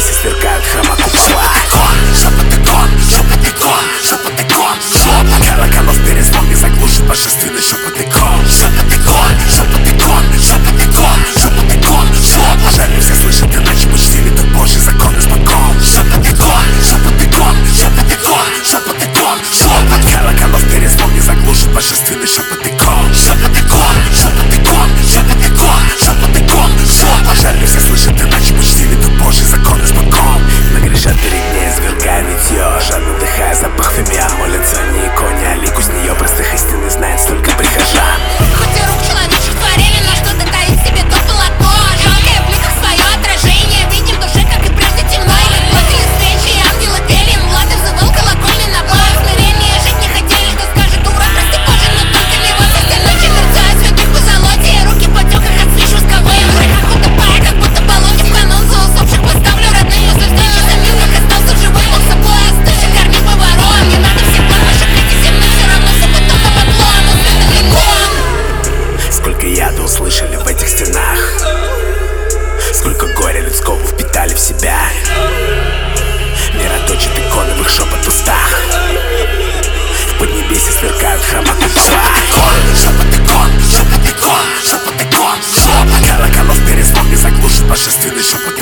поднебесье сверкают хрома купола. Шепот икон, шепот икон. Колоколов перезвон не заглушит божественный шепот икон. Шепот икон, шепот икон, шепот икон, шепот икон. Жаль, все слышат, иначе мы чтили тот Божий закон испокон. Шепот икон, шепот икон, шепот икон, шепот икон. Колоколов перезвон не заглушит божественный шепот икон. Шепот икон, шепот икон, шепот икон, шепот икон. Жаль, все слышат, иначе мы чтили тот Божий закон испокон. Нагрешат перед ней, извергая нытье, жадно вдыхая запах фимиам. Молятся не иконе, а лику с нее простых истин знает столько прихожан. Хоть и рук человечек творили, но что-то таит в себе то полотно. Жалкое в ликах свое отражение, видим в душе, как и прежде темно. Плакали встречи, ангелы пели, млады взывал колокольный набор. Смирение жить не хотели, что скажет урод, прости Боже, но только не вот остальной мерцают святых по золоте, руки в потеках отслежу сковые. В реках утопая, как будто в болоте, в канон за усопших поставлю родных. После встречи самим, как остался живым, Бог собой остывший кормить поваром. Не надо всех ваших этих земных, все равно все потом на подлом, но святых икон. Сколько яда услышали в этих стенах, сколько горя людского впитали в себя. Мироточит иконы в их шепот устах, в поднебесье сверкают хрома купола. Шепот икон, шепот икон, шепот икон. Колоколов перезвон не заглушит божественный шепот